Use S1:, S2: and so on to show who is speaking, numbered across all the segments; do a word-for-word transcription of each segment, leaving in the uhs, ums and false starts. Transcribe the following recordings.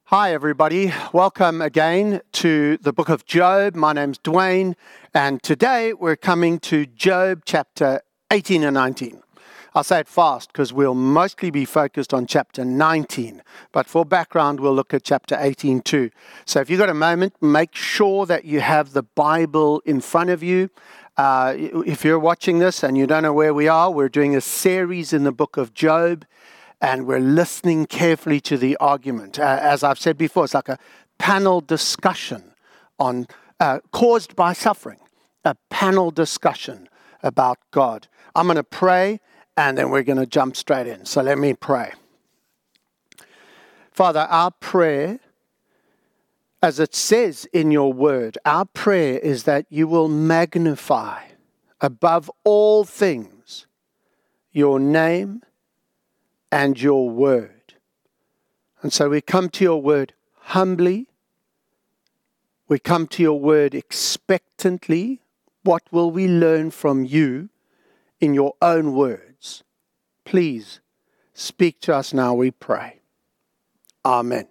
S1: Hi, everybody. Welcome again to the book of Job. My name's Dwayne, and today we're coming to Job chapter eighteen and nineteen. I'll say it fast because we'll mostly be focused on chapter nineteen, but for background, we'll look at chapter eighteen too. So if you've got a moment, make sure that you have the Bible in front of you. Uh, if you're watching this and you don't know where we are, we're doing a series in the book of Job. And we're listening carefully to the argument. Uh, as I've said before, it's like a panel discussion on uh, caused by suffering, a panel discussion about God. I'm going to pray, and then we're going to jump straight in. So let me pray. Father, our prayer, as it says in your word, our prayer is that you will magnify above all things your name and your word. And so we come to your word humbly. We come to your word expectantly. What will we learn from you in your own words? Please speak to us now, we pray. Amen.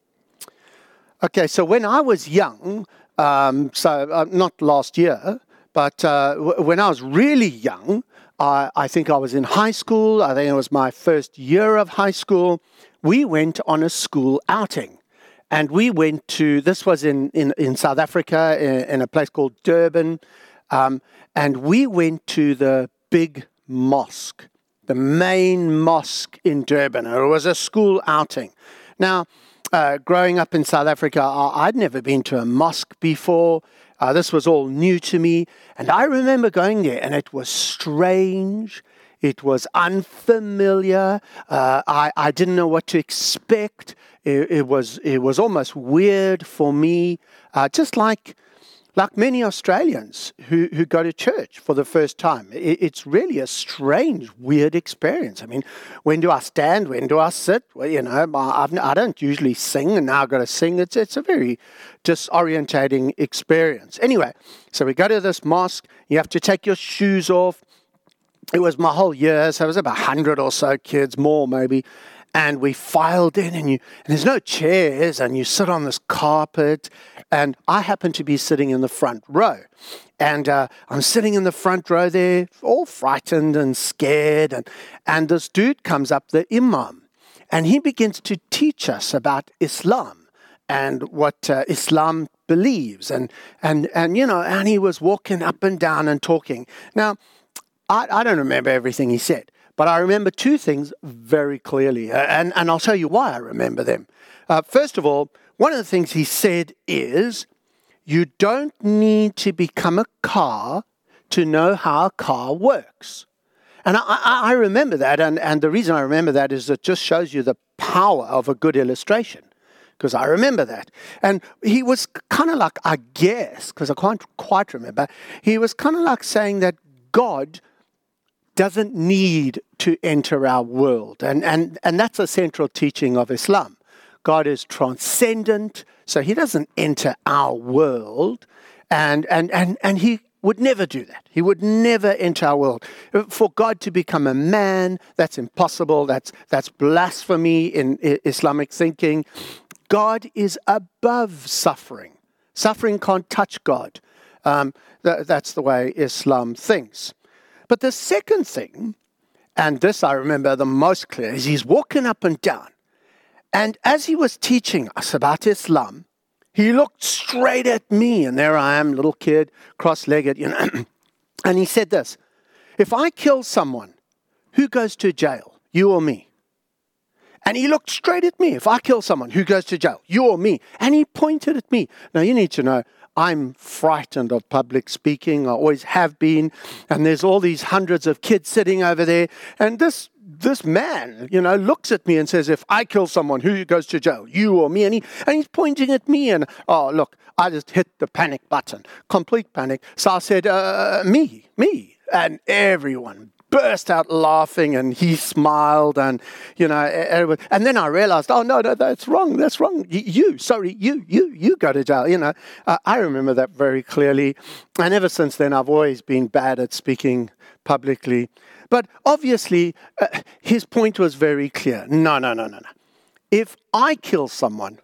S1: Okay, so when I was young, um, so uh, not last year, but uh, w- when I was really young, I, I think I was in high school. I think it was my first year of high school. We went on a school outing. And we went to, this was in, in, in South Africa, in, in a place called Durban. Um, and we went to the big mosque, the main mosque in Durban. It was a school outing. Now, uh, growing up in South Africa, I, I'd never been to a mosque before. Uh, this was all new to me, and I remember going there, and it was strange. It was unfamiliar. Uh, I, I didn't know what to expect. It, it was it was almost weird for me, uh, just like like many Australians who, who go to church for the first time. It, it's really a strange, weird experience. I mean, when do I stand? When do I sit? Well, you know, I've, I don't usually sing, and now I've got to sing. It's, it's a very disorientating experience. Anyway, so we go to this mosque. You have to take your shoes off. It was my whole year, so it was about one hundred or so kids, more maybe. And we filed in, and you and there's no chairs, and you sit on this carpet. And I happen to be sitting in the front row. And uh, I'm sitting in the front row there, all frightened and scared. And, and this dude comes up, the imam, and he begins to teach us about Islam and what uh, Islam believes. And, and, and, you know, and he was walking up and down and talking. Now, I, I don't remember everything he said. But I remember two things very clearly, and, and I'll tell you why I remember them. Uh, first of all, one of the things he said is, you don't need to become a car to know how a car works. And I, I, I remember that, and, and the reason I remember that is it just shows you the power of a good illustration, because I remember that. And he was kind of like, I guess, because I can't quite remember, he was kind of like saying that God doesn't need to enter our world. And, and, and that's a central teaching of Islam. God is transcendent, so he doesn't enter our world. And, and, and, and he would never do that. He would never enter our world. For God to become a man, that's impossible. That's, that's blasphemy in Islamic thinking. God is above suffering. Suffering can't touch God. Um, th- that's the way Islam thinks. But the second thing, and this I remember the most clear, is he's walking up and down. And as he was teaching us about Islam, he looked straight at me. And there I am, little kid, cross-legged, you know. And he said this, if I kill someone, who goes to jail, you or me? And he looked straight at me. If I kill someone, who goes to jail, you or me? And he pointed at me. Now, you need to know, I'm frightened of public speaking. I always have been. And there's all these hundreds of kids sitting over there. And this this man, you know, looks at me and says, if I kill someone, who goes to jail? You or me? And, he, and he's pointing at me. And, oh, look, I just hit the panic button. Complete panic. So I said, uh, me, me. And everyone burst out laughing, and he smiled, and, you know, and then I realized, oh, no, no, that's wrong, that's wrong. You, sorry, you, you, you go to jail, you know. Uh, I remember that very clearly, and ever since then, I've always been bad at speaking publicly. But obviously, uh, his point was very clear. No, no, no, no, no. If I kill someone,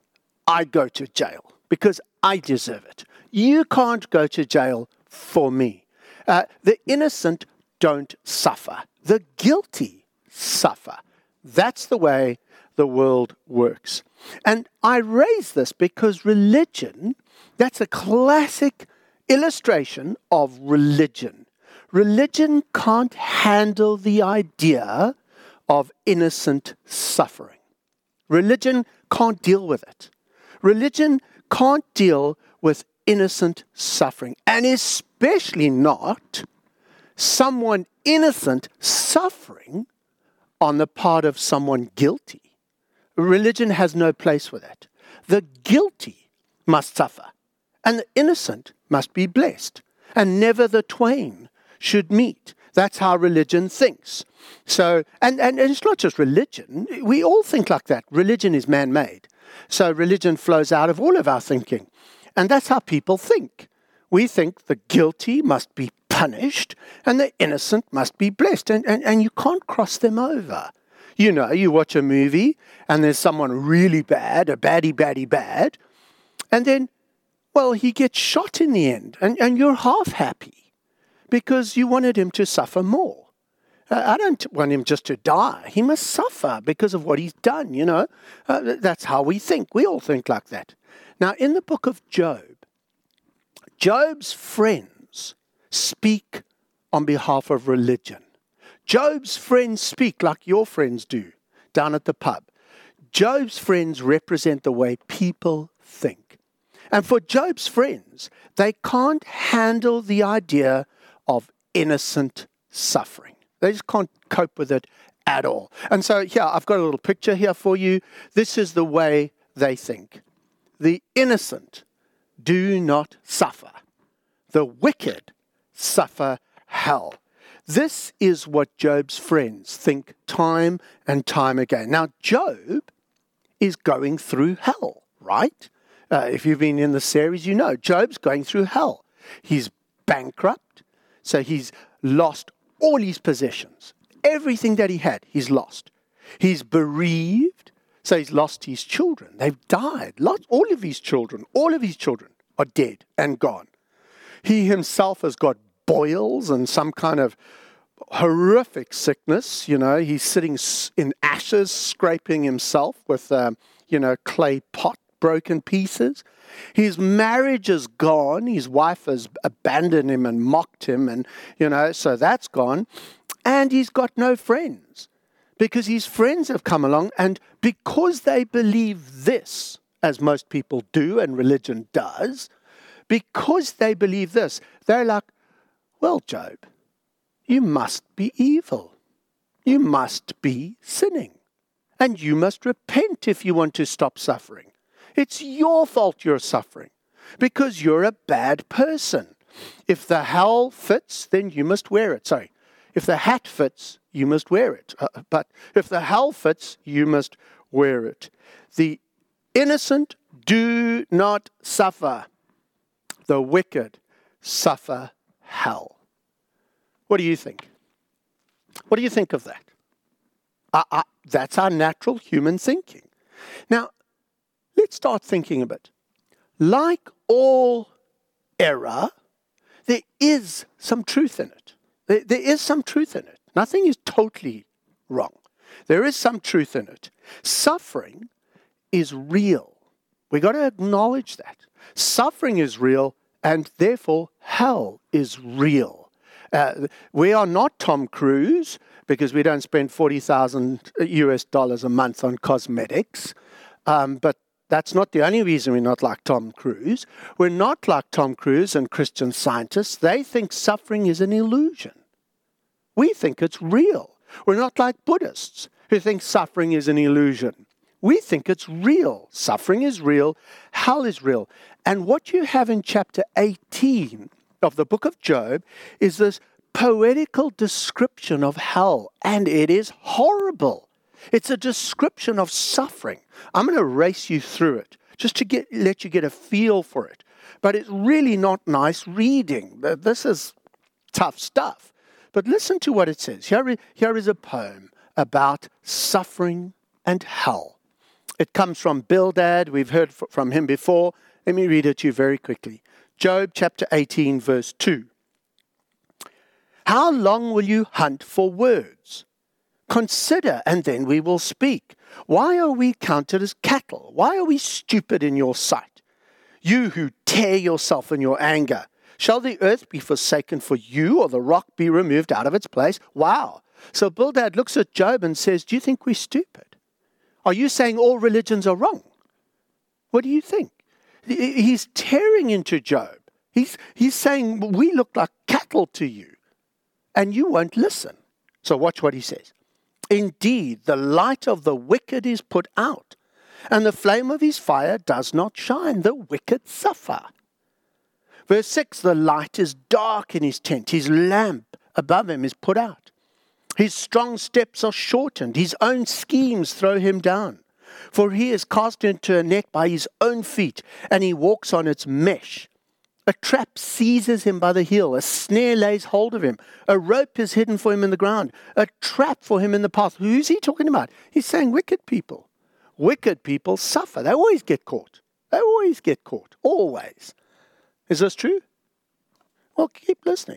S1: I go to jail because I deserve it. You can't go to jail for me. Uh, the innocent don't suffer. The guilty suffer. That's the way the world works. And I raise this because religion, that's a classic illustration of religion. Religion can't handle the idea of innocent suffering. Religion can't deal with it. Religion can't deal with innocent suffering, and especially not someone innocent suffering on the part of someone guilty. Religion has no place with that. The guilty must suffer, and the innocent must be blessed, and never the twain should meet. That's how religion thinks. So, and, and, and it's not just religion. We all think like that. Religion is man-made. So religion flows out of all of our thinking. And that's how people think. We think the guilty must be punished and the innocent must be blessed. And, and, and you can't cross them over. You know, you watch a movie and there's someone really bad, a baddie, baddie, bad. And then, well, he gets shot in the end. And, and you're half happy because you wanted him to suffer more. Uh, I don't want him just to die. He must suffer because of what he's done, you know. Uh, that's how we think. We all think like that. Now, in the book of Job, Job's friends speak on behalf of religion. Job's friends speak like your friends do down at the pub. Job's friends represent the way people think. And for Job's friends, they can't handle the idea of innocent suffering. They just can't cope with it at all. And so here, I've got a little picture here for you. This is the way they think. The innocent do not suffer. The wicked suffer hell. This is what Job's friends think time and time again. Now, Job is going through hell, right? Uh, if you've been in the series, you know Job's going through hell. He's bankrupt, so he's lost all his possessions. Everything that he had, he's lost. He's bereaved, so he's lost his children. They've died. Lost all of his children. All of his children are dead and gone. He himself has got boils and some kind of horrific sickness. You know, he's sitting in ashes, scraping himself with, um, you know, clay pot, broken pieces. His marriage is gone. His wife has abandoned him and mocked him, and, you know, so that's gone. And he's got no friends because his friends have come along, and because they believe this, as most people do and religion does, because they believe this, they're like, well, Job, you must be evil. You must be sinning. And you must repent if you want to stop suffering. It's your fault you're suffering because you're a bad person. If the hell fits, then you must wear it. Sorry. If the hat fits, you must wear it. Uh, but if the hell fits, you must wear it. The innocent do not suffer. The wicked suffer hell. What do you think? What do you think of that? Uh, uh, that's our natural human thinking. Now, let's start thinking a bit. Like all error, there is some truth in it. There, there is some truth in it. Nothing is totally wrong. There is some truth in it. Suffering is real. We got to acknowledge that. Suffering is real, and therefore hell is real. Uh, we are not Tom Cruise because we don't spend forty thousand U S dollars a month on cosmetics. Um, but that's not the only reason we're not like Tom Cruise. We're not like Tom Cruise and Christian Scientists. They think suffering is an illusion. We think it's real. We're not like Buddhists who think suffering is an illusion. We think it's real. Suffering is real. Hell is real. And what you have in chapter eighteen of the book of Job is this poetical description of hell. And it is horrible. It's a description of suffering. I'm going to race you through it just to get let you get a feel for it. But it's really not nice reading. This is tough stuff. But listen to what it says. Here, here is a poem about suffering and hell. It comes from Bildad. We've heard f- from him before. Let me read it to you very quickly. Job chapter eighteen, verse two. How long will you hunt for words? Consider, and then we will speak. Why are we counted as cattle? Why are we stupid in your sight? You who tear yourself in your anger. Shall the earth be forsaken for you, or the rock be removed out of its place? Wow. So Bildad looks at Job and says, do you think we're stupid? Are you saying all religions are wrong? What do you think? He's tearing into Job. He's, he's saying, we look like cattle to you, and you won't listen. So watch what he says. Indeed, the light of the wicked is put out, and the flame of his fire does not shine. The wicked suffer. Verse six, the light is dark in his tent. His lamp above him is put out. His strong steps are shortened. His own schemes throw him down. For he is cast into a net by his own feet, and he walks on its mesh. A trap seizes him by the heel. A snare lays hold of him. A rope is hidden for him in the ground. A trap for him in the path. Who's he talking about? He's saying wicked people. Wicked people suffer. They always get caught. They always get caught. Always. Is this true? Well, keep listening.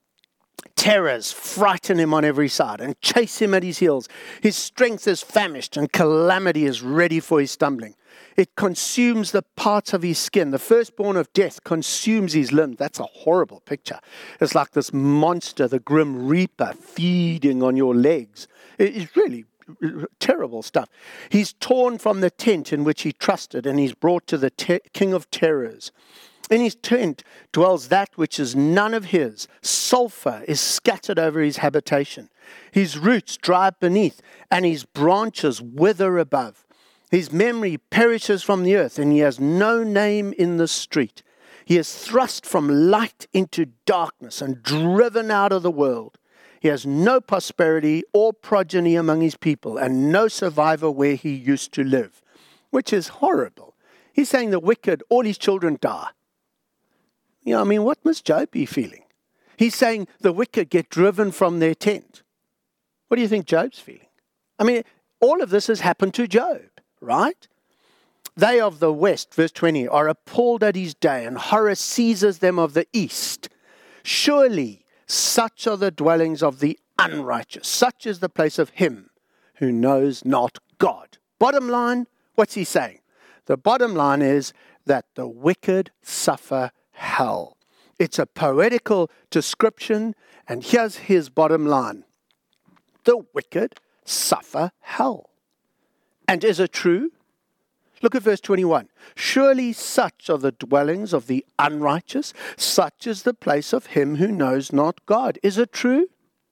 S1: Terrors frighten him on every side and chase him at his heels. His strength is famished and calamity is ready for his stumbling. It consumes the parts of his skin. The firstborn of death consumes his limbs. That's a horrible picture. It's like this monster, the grim reaper, feeding on your legs. It's really terrible stuff. He's torn from the tent in which he trusted, and he's brought to the te- king of terrors. In his tent dwells that which is none of his. Sulfur is scattered over his habitation. His roots dry up beneath, and his branches wither above. His memory perishes from the earth, and he has no name in the street. He is thrust from light into darkness and driven out of the world. He has no prosperity or progeny among his people, and no survivor where he used to live, which is horrible. He's saying the wicked, all his children die. You know, I mean, what must Job be feeling? He's saying the wicked get driven from their tent. What do you think Job's feeling? I mean, all of this has happened to Job, right? They of the west, verse twenty, are appalled at his day, and horror seizes them of the east. Surely such are the dwellings of the unrighteous. Such is the place of him who knows not God. Bottom line, what's he saying? The bottom line is that the wicked suffer hell. It's a poetical description, and here's his bottom line. The wicked suffer hell. And is it true? Look at verse twenty-one. Surely such are the dwellings of the unrighteous, such is the place of him who knows not God. Is it true?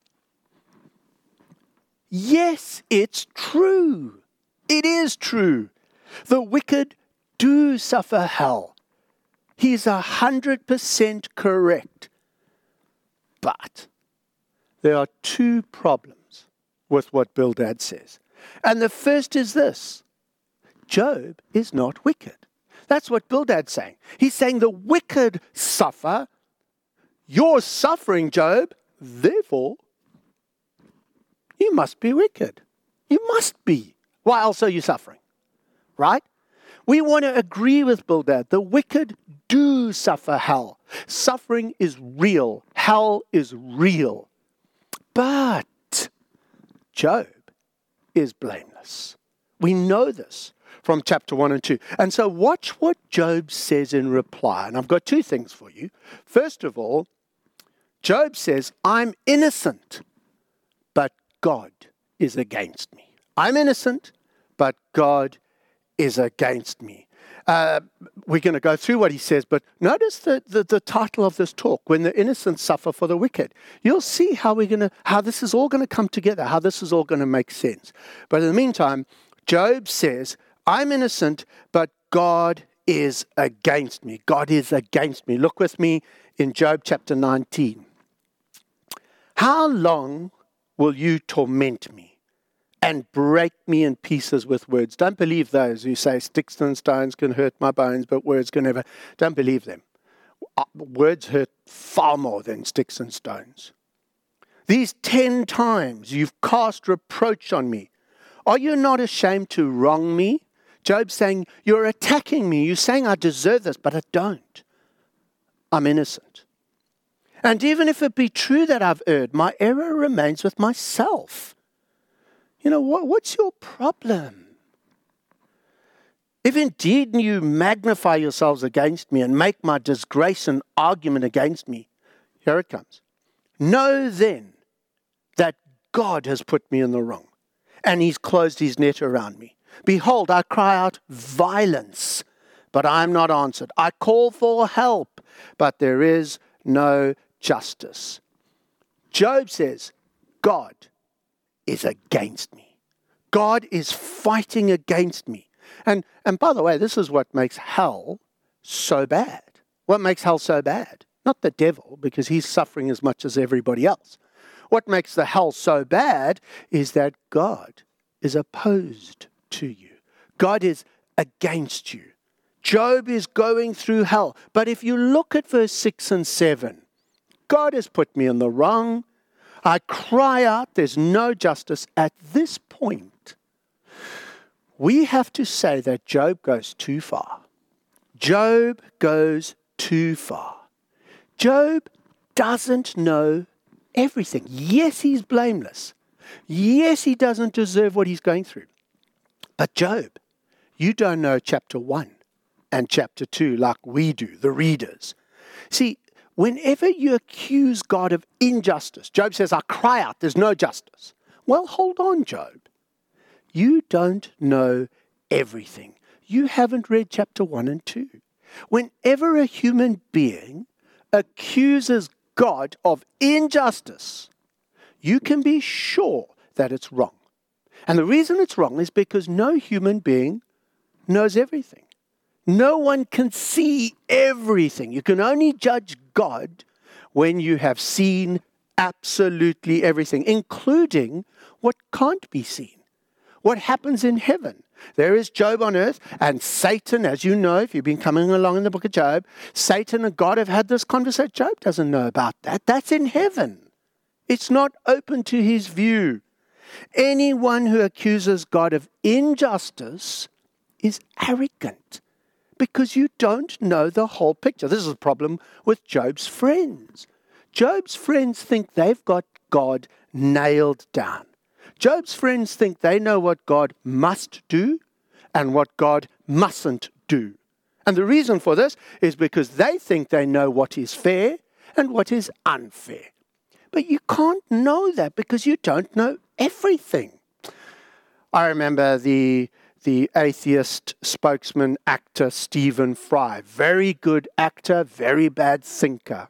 S1: Yes, it's true. It is true. The wicked do suffer hell. He's a hundred percent correct. But there are two problems with what Bildad says. And the first is this. Job is not wicked. That's what Bildad's saying. He's saying the wicked suffer. You're suffering, Job. Therefore, you must be wicked. You must be. Why else are you suffering? Right? We want to agree with Bildad. The wicked do suffer hell. Suffering is real. Hell is real. But Job is blameless. We know this from chapter one and two. And so watch what Job says in reply. And I've got two things for you. First of all, Job says, I'm innocent, but God is against me. I'm innocent, but God is against me. Uh, we're going to go through what he says, but notice the, the, the title of this talk, When the Innocent Suffer for the Wicked. You'll see how we're going to, how this is all going to come together, how this is all going to make sense. But in the meantime, Job says, I'm innocent, but God is against me. God is against me. Look with me in Job chapter nineteen. How long will you torment me and break me in pieces with words? Don't believe those who say sticks and stones can hurt my bones, but words can never. Don't believe them. Words hurt far more than sticks and stones. These ten times you've cast reproach on me. Are you not ashamed to wrong me, Job's saying, you're attacking me. You're saying I deserve this, but I don't. I'm innocent. And even if it be true that I've erred, my error remains with myself. You know, what, what's your problem? If indeed you magnify yourselves against me and make my disgrace an argument against me, here it comes. Know then that God has put me in the wrong, and he's closed his net around me. Behold, I cry out violence, but I am not answered. I call for help, but there is no justice. Job says, God is against me. God is fighting against me. And, and by the way, this is what makes hell so bad. What makes hell so bad? Not the devil, because he's suffering as much as everybody else. What makes the hell so bad is that God is opposed to you. God is against you. Job is going through hell. But if you look at verse six and seven, God has put me in the wrong. I cry out, there's no justice. At this point, we have to say that Job goes too far. Job goes too far. Job doesn't know everything. Yes, he's blameless. Yes, he doesn't deserve what he's going through. But Job, you don't know chapter one and chapter two like we do, the readers. See, whenever you accuse God of injustice, Job says, I cry out, there's no justice. Well, hold on, Job. You don't know everything. You haven't read chapter one and two. Whenever a human being accuses God of injustice, you can be sure that it's wrong. And the reason it's wrong is because no human being knows everything. No one can see everything. You can only judge God when you have seen absolutely everything, including what can't be seen. What happens in heaven? There is Job on earth, and Satan, as you know, if you've been coming along in the book of Job, Satan and God have had this conversation. Job doesn't know about that. That's in heaven. It's not open to his view. Anyone who accuses God of injustice is arrogant because you don't know the whole picture. This is the problem with Job's friends. Job's friends think they've got God nailed down. Job's friends think they know what God must do and what God mustn't do. And the reason for this is because they think they know what is fair and what is unfair. But you can't know that because you don't know everything. I remember the, the atheist spokesman actor Stephen Fry. Very good actor, very bad thinker.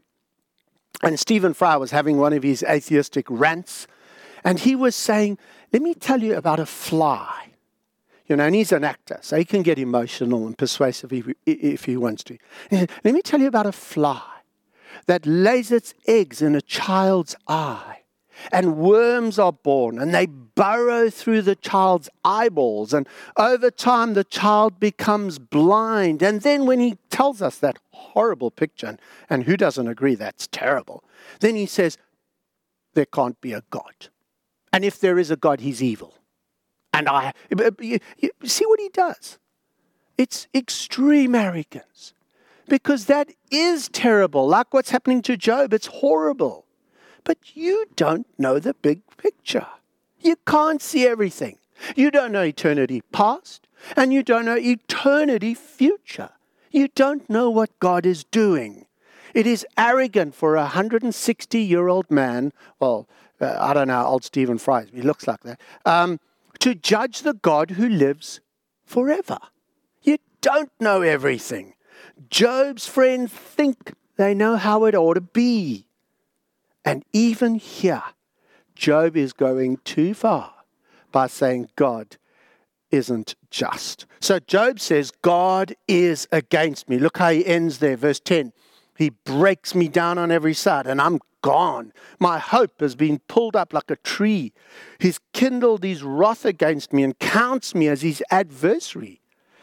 S1: And Stephen Fry was having one of his atheistic rants. And he was saying, let me tell you about a fly. You know, and he's an actor, so he can get emotional and persuasive if, if he wants to. Let me tell you about a fly that lays its eggs in a child's eye. And worms are born, and they burrow through the child's eyeballs. And over time, the child becomes blind. And then when he tells us that horrible picture, and, and who doesn't agree that's terrible, then he says, there can't be a God. And if there is a God, he's evil. And I, you, you see what he does? It's extreme arrogance. Because that is terrible. Like what's happening to Job, it's horrible. But you don't know the big picture. You can't see everything. You don't know eternity past, and you don't know eternity future. You don't know what God is doing. It is arrogant for a one hundred sixty-year-old man, well, uh, I don't know how old Stephen Fry is, he looks like that, um, to judge the God who lives forever. You don't know everything. Job's friends think they know how it ought to be. And even here, Job is going too far by saying God isn't just. So Job says, God is against me. Look how he ends there, verse ten. He breaks me down on every side, and I'm gone. My hope has been pulled up like a tree. He's kindled his wrath against me and counts me as his adversary.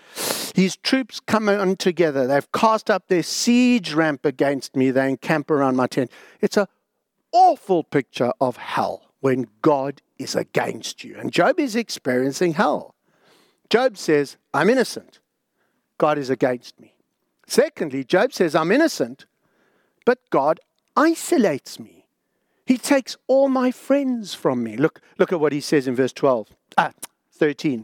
S1: His troops come on together. They've cast up their siege ramp against me. They encamp around my tent. It's an awful picture of hell when God is against you. And Job is experiencing hell. Job says, I'm innocent. God is against me. Secondly, Job says, I'm innocent, but God isolates me. He takes all my friends from me. Look, look at what he says in verse twelve, ah, thirteen.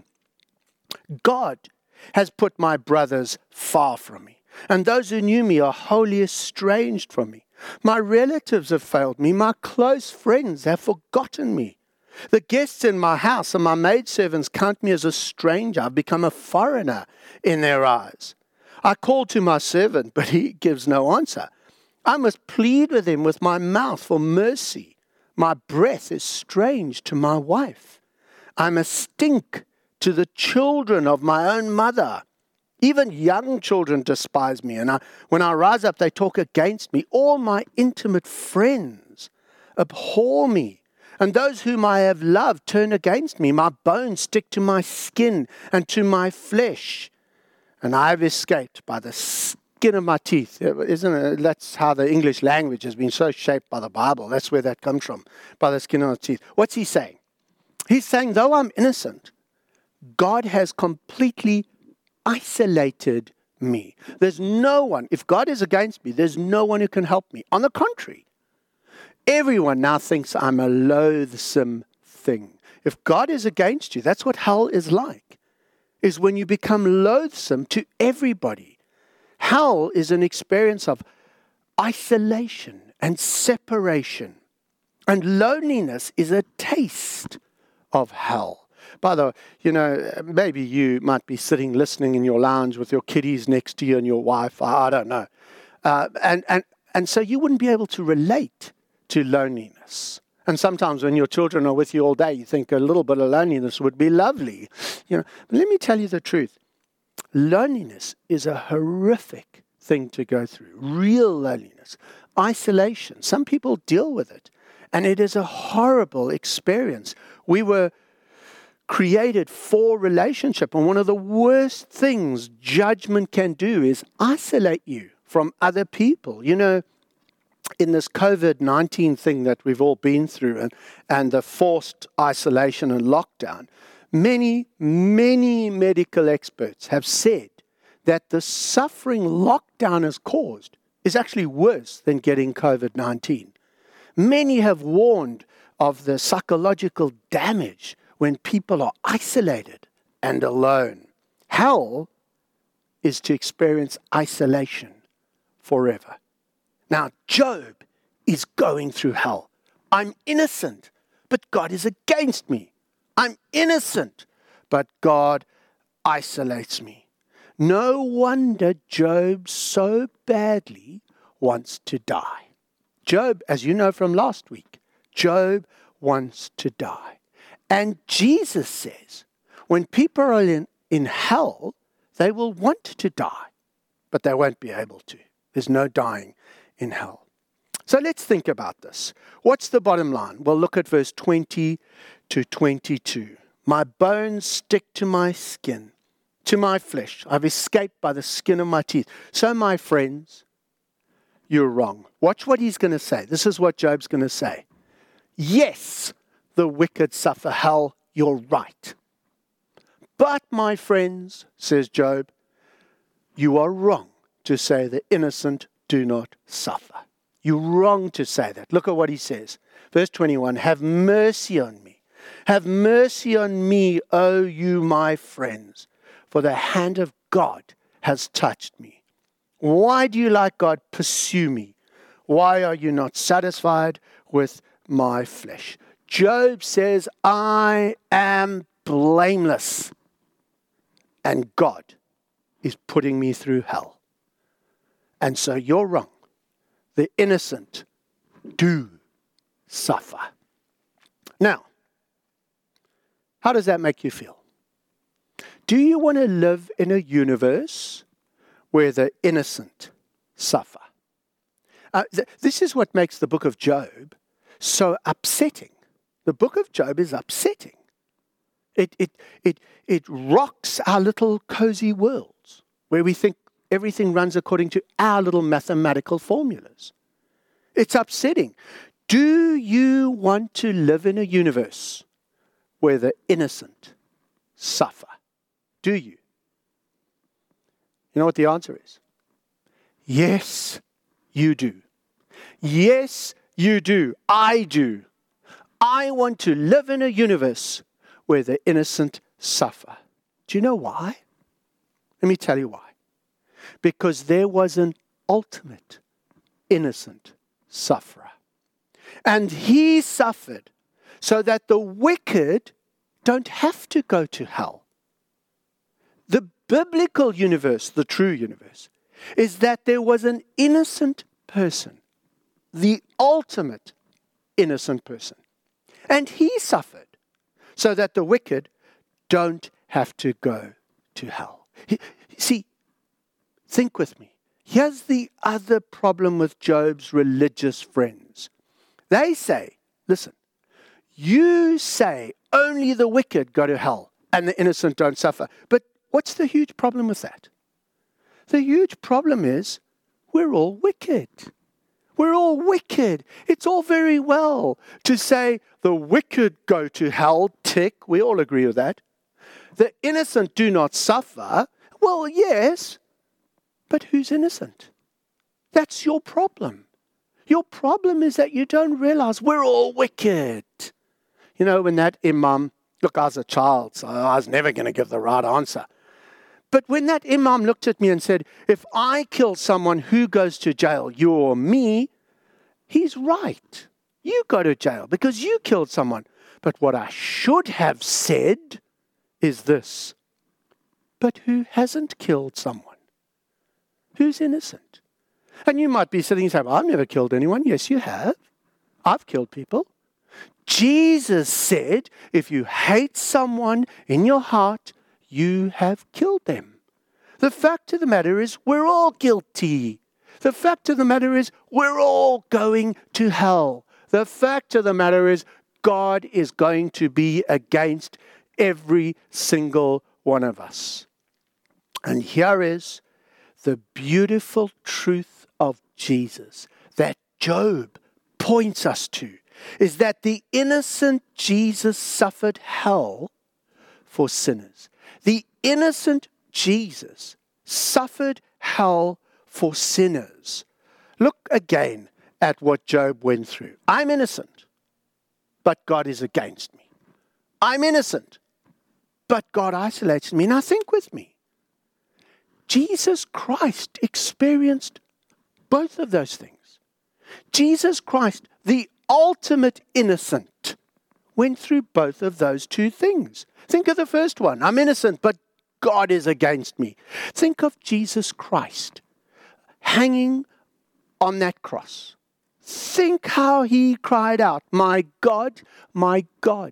S1: God has put my brothers far from me, and those who knew me are wholly estranged from me. My relatives have failed me. My close friends have forgotten me. The guests in my house and my maidservants count me as a stranger. I've become a foreigner in their eyes. I call to my servant, but he gives no answer. I must plead with him with my mouth for mercy. My breath is strange to my wife. I'm a stink to the children of my own mother. Even young children despise me, and I, when I rise up, they talk against me. All my intimate friends abhor me, and those whom I have loved turn against me. My bones stick to my skin and to my flesh, and I've escaped by the skin of my teeth. Isn't it? That's how the English language has been so shaped by the Bible. That's where that comes from, by the skin of my teeth. What's he saying? He's saying, though I'm innocent, God has completely isolated me. There's no one, if God is against me, there's no one who can help me. On the contrary, everyone now thinks I'm a loathsome thing. If God is against you, that's what hell is like, is when you become loathsome to everybody. Hell is an experience of isolation and separation. And loneliness is a taste of hell. By the way, you know, maybe you might be sitting listening in your lounge with your kiddies next to you and your wife. I, I don't know. Uh, and, and, and so you wouldn't be able to relate to loneliness. And sometimes when your children are with you all day, you think a little bit of loneliness would be lovely. You know, but let me tell you the truth. Loneliness is a horrific thing to go through. Real loneliness. Isolation. Some people deal with it. And it is a horrible experience. We were created for relationship. And one of the worst things judgment can do is isolate you from other people. You know, in this COVID nineteen thing that we've all been through and, and the forced isolation and lockdown, many, many medical experts have said that the suffering lockdown has caused is actually worse than getting COVID nineteen. Many have warned of the psychological damage when people are isolated and alone. Hell is to experience isolation forever. Now, Job is going through hell. I'm innocent, but God is against me. I'm innocent, but God isolates me. No wonder Job so badly wants to die. Job, as you know from last week, Job wants to die. And Jesus says, when people are in, in hell, they will want to die, but they won't be able to. There's no dying in hell. So let's think about this. What's the bottom line? Well, look at verse twenty to twenty-two. My bones stick to my skin, to my flesh. I've escaped by the skin of my teeth. So, my friends, you're wrong. Watch what he's going to say. This is what Job's going to say. Yes, the wicked suffer hell. You're right. But, my friends, says Job, you are wrong to say the innocent do not suffer. You're wrong to say that. Look at what he says. Verse twenty-one, have mercy on me. Have mercy on me, O you my friends, for the hand of God has touched me. Why do you, like God, pursue me? Why are you not satisfied with my flesh? Job says, I am blameless, and God is putting me through hell. And so you're wrong. The innocent do suffer. Now, how does that make you feel? Do you want to live in a universe where the innocent suffer? Uh, th- this is what makes the book of Job so upsetting. The book of Job is upsetting. It, it, it, it rocks our little cozy worlds where we think everything runs according to our little mathematical formulas. It's upsetting. Do you want to live in a universe where the innocent suffer? do you? You know what the answer is? Yes, you do. Yes, you do. I do. I want to live in a universe where the innocent suffer. Do you know why? Let me tell you why. Because there was an ultimate innocent sufferer. And he suffered so that the wicked don't have to go to hell. The biblical universe, the true universe, is that there was an innocent person, the ultimate innocent person. And he suffered so that the wicked don't have to go to hell. He, see, think with me. Here's the other problem with Job's religious friends. They say, listen, you say only the wicked go to hell and the innocent don't suffer. But what's the huge problem with that? The huge problem is we're all wicked. We're all wicked. It's all very well to say the wicked go to hell, tick, we all agree with that. The innocent do not suffer. Well, yes, but who's innocent? That's your problem. Your problem is that you don't realize we're all wicked. You know, when that imam, look, I was a child, so I was never going to give the right answer. But when that imam looked at me and said, if I kill someone, who goes to jail, you or me? He's right. You go to jail because you killed someone. But what I should have said is this. But who hasn't killed someone? Who's innocent? And you might be sitting and saying, well, I've never killed anyone. Yes, you have. I've killed people. Jesus said, if you hate someone in your heart, you have killed them. The fact of the matter is, we're all guilty. The fact of the matter is, we're all going to hell. The fact of the matter is, God is going to be against every single one of us. And here is the beautiful truth of Jesus that Job points us to, is that the innocent Jesus suffered hell for sinners. The innocent Jesus suffered hell for sinners. Look again at what Job went through. I'm innocent, but God is against me. I'm innocent, but God isolates me. Now think with me. Jesus Christ experienced both of those things. Jesus Christ, the ultimate innocent, went through both of those two things. Think of the first one. I'm innocent, but God is against me. Think of Jesus Christ hanging on that cross. Think how he cried out, my God, my God,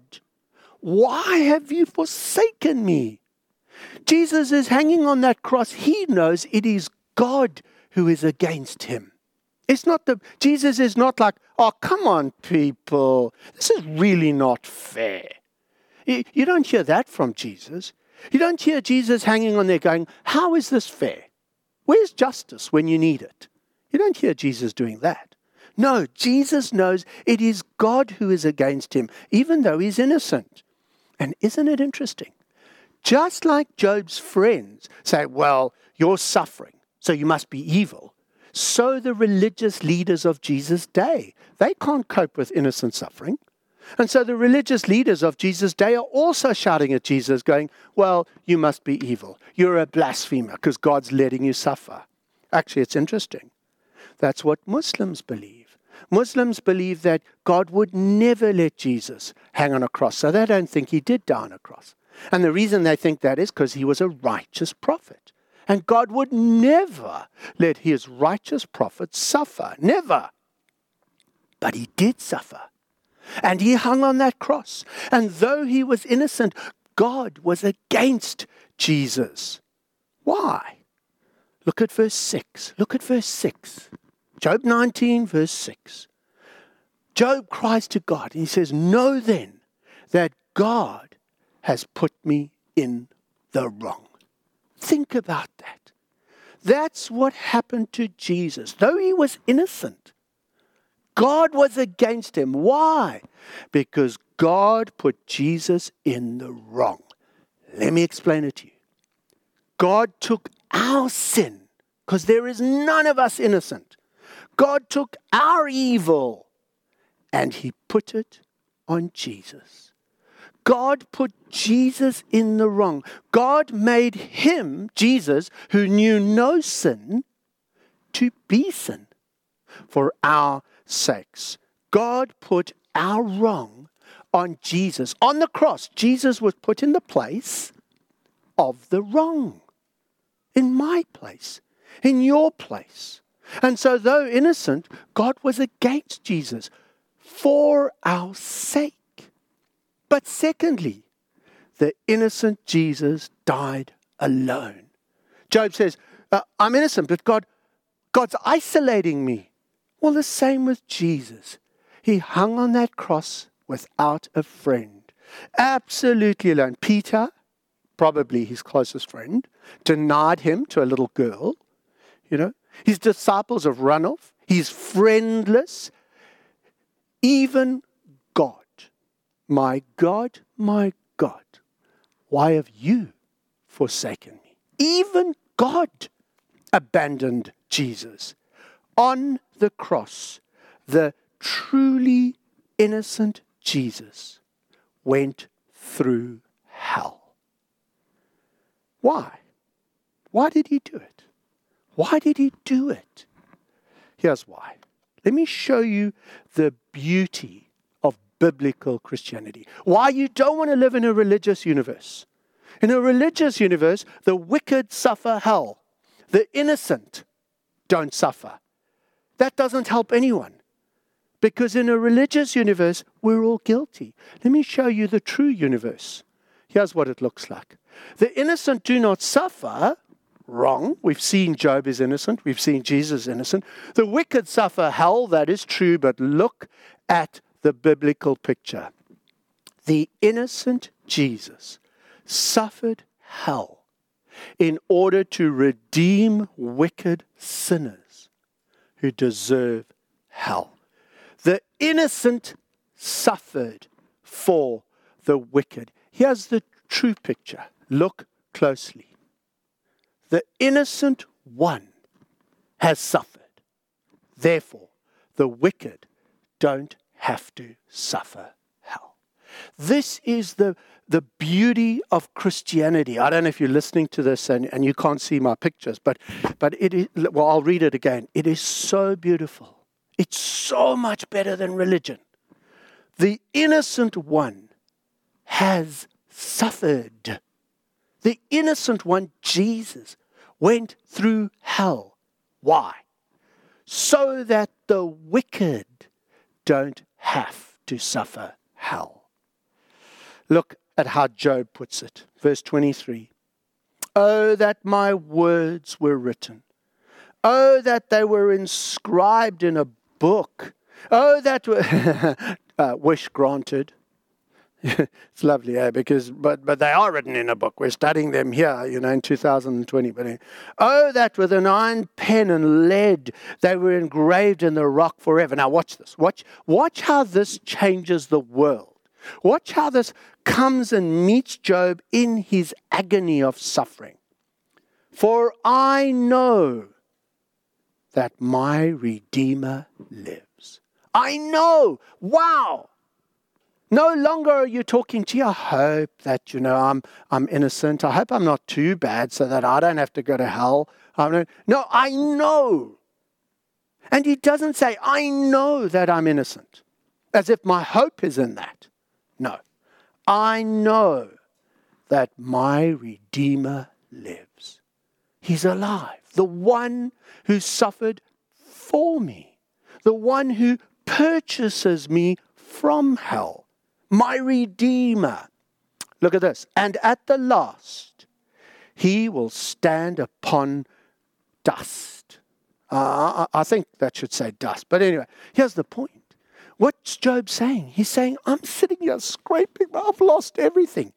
S1: why have you forsaken me? Jesus is hanging on that cross. He knows it is God who is against him. It's not the, Jesus is not like, oh, come on, people. This is really not fair. You, you don't hear that from Jesus. You don't hear Jesus hanging on there going, how is this fair? Where's justice when you need it? You don't hear Jesus doing that. No, Jesus knows it is God who is against him, even though he's innocent. And isn't it interesting? Just like Job's friends say, well, you're suffering, so you must be evil. So the religious leaders of Jesus' day, they can't cope with innocent suffering. And so the religious leaders of Jesus' day are also shouting at Jesus, going, well, you must be evil. You're a blasphemer because God's letting you suffer. Actually, it's interesting. That's what Muslims believe. Muslims believe that God would never let Jesus hang on a cross, so they don't think he did die on a cross. And the reason they think that is because he was a righteous prophet. And God would never let his righteous prophet suffer. Never. But he did suffer. And he hung on that cross. And though he was innocent, God was against Jesus. Why? Look at verse six. Look at verse six. Job nineteen, verse six. Job cries to God and he says, know then that God has put me in the wrong. Think about that. That's what happened to Jesus. Though he was innocent, God was against him. Why? Because God put Jesus in the wrong. Let me explain it to you. God took our sin, because there is none of us innocent. God took our evil and he put it on Jesus. God put Jesus in the wrong. God made him, Jesus, who knew no sin, to be sin for our sakes. God put our wrong on Jesus. On the cross, Jesus was put in the place of the wrong. In my place. In your place. And so though innocent, God was against Jesus for our sake. But secondly, the innocent Jesus died alone. Job says, uh, I'm innocent, but God, God's isolating me. Well, the same with Jesus. He hung on that cross without a friend. Absolutely alone. Peter, probably his closest friend, denied him to a little girl. You know, his disciples have run off. He's friendless. Even God, my God, my God, why have you forsaken me? Even God abandoned Jesus. On the cross, the truly innocent Jesus went through hell. Why? Why did he do it? Why did he do it? Here's why. Let me show you the beauty of biblical Christianity. Why you don't want to live in a religious universe. In a religious universe, the wicked suffer hell. The innocent don't suffer. That doesn't help anyone. Because in a religious universe, we're all guilty. Let me show you the true universe. Here's what it looks like. The innocent do not suffer. Wrong. We've seen Job is innocent. We've seen Jesus innocent. The wicked suffer hell. That is true. But look at the biblical picture. The innocent Jesus suffered hell in order to redeem wicked sinners who deserve hell. The innocent suffered for the wicked. Here's the true picture. Look closely. The innocent one has suffered. Therefore, the wicked don't have to suffer hell. This is the, the beauty of Christianity. I don't know if you're listening to this and, and you can't see my pictures, but, but it is, well, I'll read it again. It is so beautiful. It's so much better than religion. The innocent one has suffered. The innocent one, Jesus, went through hell. Why? So that the wicked don't have to suffer hell. Look at how Job puts it. Verse twenty-three. Oh, that my words were written. Oh, that they were inscribed in a book. Oh, that were uh, wish granted. It's lovely, eh? Because, but, but they are written in a book. We're studying them here, you know, in two thousand twenty. But anyway. Oh, that with an iron pen and lead, they were engraved in the rock forever. Now watch this. Watch, watch how this changes the world. Watch how this comes and meets Job in his agony of suffering. For I know that my Redeemer lives. I know. Wow. No longer are you talking, gee, I hope that, you know, I'm I'm innocent. I hope I'm not too bad so that I don't have to go to hell. I don't, no, I know. And he doesn't say, I know that I'm innocent, as if my hope is in that. No. I know that my Redeemer lives. He's alive. The one who suffered for me. The one who purchases me from hell. My Redeemer. Look at this. And at the last, he will stand upon dust. Uh, I think that should say dust. But anyway, here's the point. What's Job saying? He's saying, I'm sitting here scraping. I've lost everything.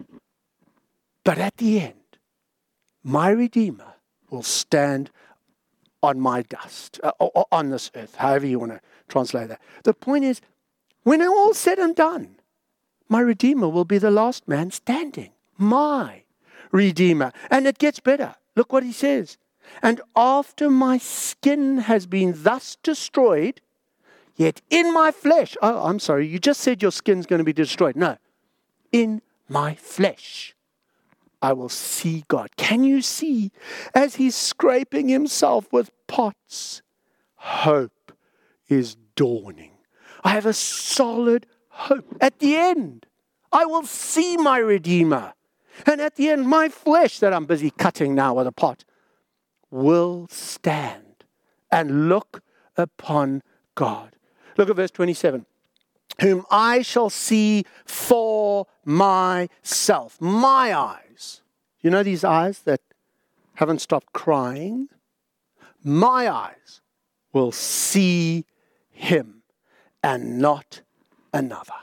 S1: But at the end, my Redeemer will stand on my dust, uh, on this earth, however you want to translate that. The point is, when it's all said and done, my Redeemer will be the last man standing. My Redeemer. And it gets better. Look what he says. And after my skin has been thus destroyed, yet in my flesh, oh, I'm sorry, you just said your skin's going to be destroyed. No, in my flesh, I will see God. Can you see, as he's scraping himself with pots, hope is dawning. I have a solid hope. At the end, I will see my Redeemer. And at the end, my flesh that I'm busy cutting now with a pot will stand and look upon God. Look at verse twenty-seven. Whom I shall see for myself. My eyes. You know these eyes that haven't stopped crying? My eyes will see him and not another.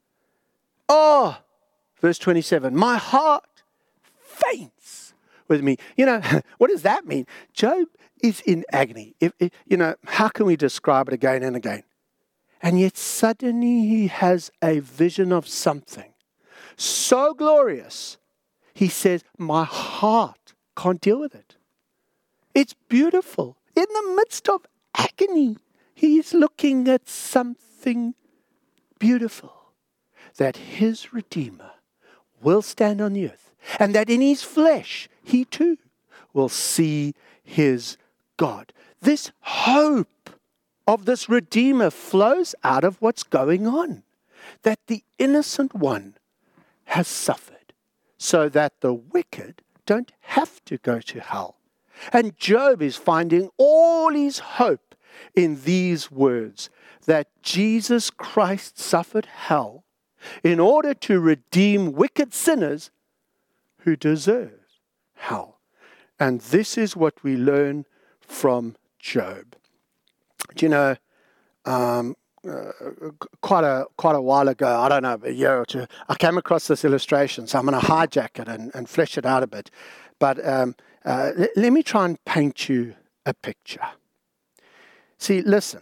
S1: Oh, verse twenty-seven. My heart faints with me. You know, what does that mean? Job is in agony. If, if, you know, how can we describe it again and again? And yet suddenly he has a vision of something so glorious. He says, my heart can't deal with it. It's beautiful. In the midst of agony, he's looking at something beautiful. That his Redeemer will stand on the earth. And that in his flesh, he too will see his God. This hope of this Redeemer flows out of what's going on. That the innocent one has suffered so that the wicked don't have to go to hell. And Job is finding all his hope in these words, that Jesus Christ suffered hell in order to redeem wicked sinners who deserve hell. And this is what we learn from Job. Do you know, um, uh, quite a quite a while ago, I don't know, a year or two, I came across this illustration, so I'm going to hijack it and, and flesh it out a bit. But um, uh, l- let me try and paint you a picture. See, listen.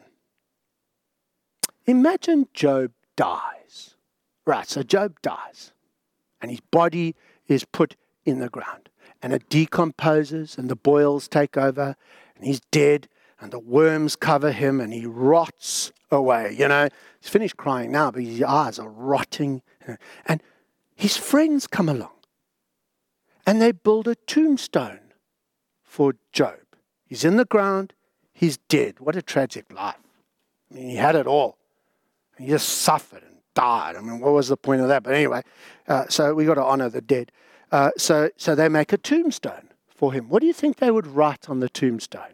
S1: Imagine Job dies. Right, so Job dies. And his body is put in the ground. And it decomposes and the boils take over. And he's dead. And the worms cover him and he rots away. You know, he's finished crying now, but his eyes are rotting. And his friends come along. And they build a tombstone for Job. He's in the ground. He's dead. What a tragic life. I mean, he had it all. He just suffered and died. I mean, what was the point of that? But anyway, uh, so we got to honor the dead. Uh, so, so they make a tombstone for him. What do you think they would write on the tombstone?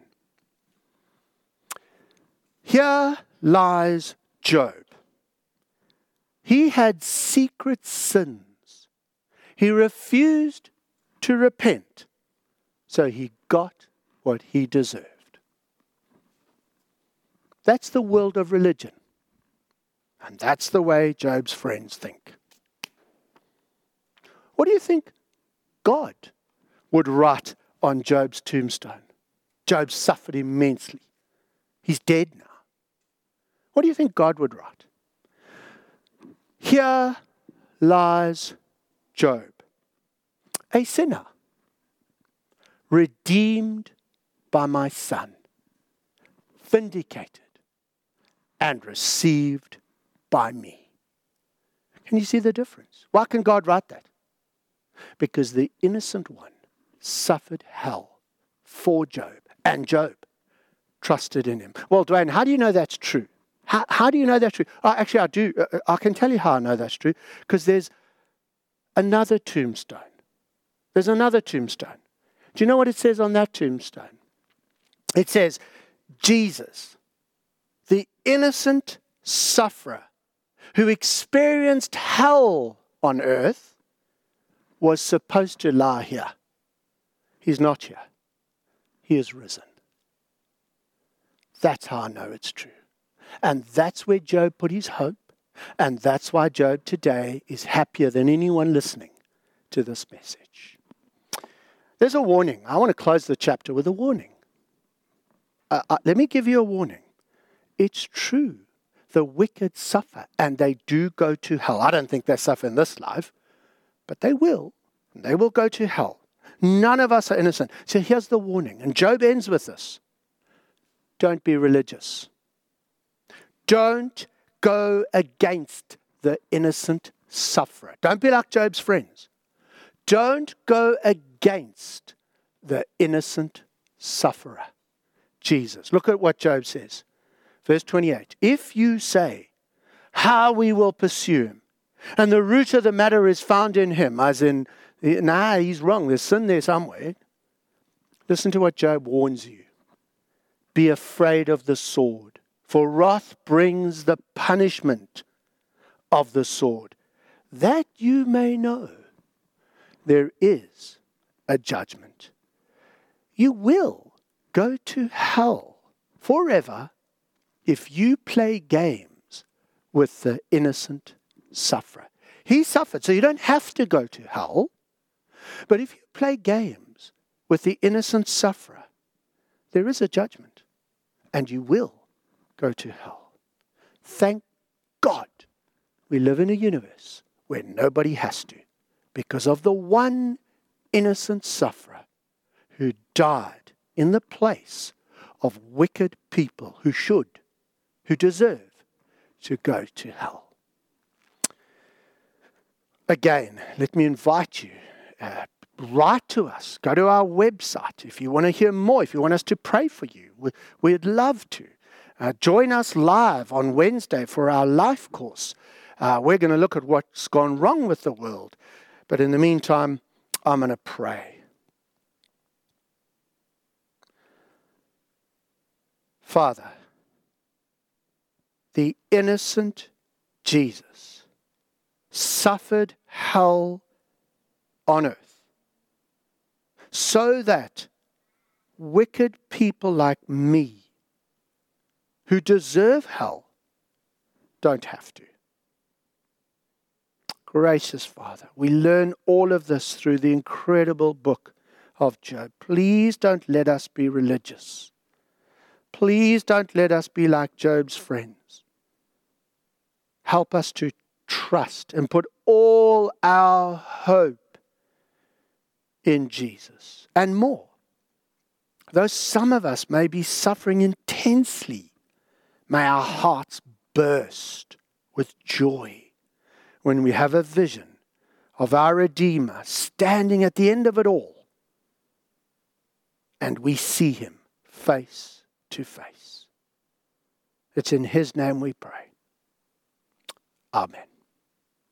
S1: Here lies Job. He had secret sins. He refused to repent. So he got what he deserved. That's the world of religion. And that's the way Job's friends think. What do you think God would write on Job's tombstone? Job suffered immensely. He's dead now. What do you think God would write? Here lies Job, a sinner, redeemed by my Son, vindicated and received by me. Can you see the difference? Why can God write that? Because the innocent one suffered hell for Job, and Job trusted in him. Well, Dwayne, how do you know that's true? How, how do you know that's true? Oh, actually, I do. Uh, I can tell you how I know that's true. Because there's another tombstone. There's another tombstone. Do you know what it says on that tombstone? It says, Jesus, the innocent sufferer who experienced hell on earth, was supposed to lie here. He's not here. He is risen. That's how I know it's true. And that's where Job put his hope. And that's why Job today is happier than anyone listening to this message. There's a warning. I want to close the chapter with a warning. Uh, uh, let me give you a warning. It's true. The wicked suffer and they do go to hell. I don't think they suffer in this life, but they will. And they will go to hell. None of us are innocent. So here's the warning. And Job ends with this. Don't be religious. Don't go against the innocent sufferer. Don't be like Job's friends. Don't go against the innocent sufferer. Jesus. Look at what Job says. Verse twenty-eight. If you say, how we will pursue him, and the root of the matter is found in him, as in, nah, he's wrong, there's sin there somewhere. Listen to what Job warns you. Be afraid of the sword, for wrath brings the punishment of the sword, that you may know there is a judgment. You will go to hell forever if you play games with the innocent sufferer. He suffered, so you don't have to go to hell. But if you play games with the innocent sufferer, there is a judgment, and you will go to hell. Thank God we live in a universe where nobody has to, because of the one innocent sufferer who died in the place of wicked people who should, who deserve to go to hell. Again, let me invite you, uh, write to us, go to our website if you want to hear more, if you want us to pray for you. We, we'd love to. Uh, join us live on Wednesday for our life course. Uh, we're going to look at what's gone wrong with the world. But in the meantime, I'm going to pray. Father, the innocent Jesus suffered hell on earth so that wicked people like me who deserve hell don't have to. Gracious Father, we learn all of this through the incredible book of Job. Please don't let us be religious. Please don't let us be like Job's friends. Help us to trust and put all our hope in Jesus and more. Though some of us may be suffering intensely, may our hearts burst with joy when we have a vision of our Redeemer standing at the end of it all and we see him face to face. It's in his name we pray. Amen.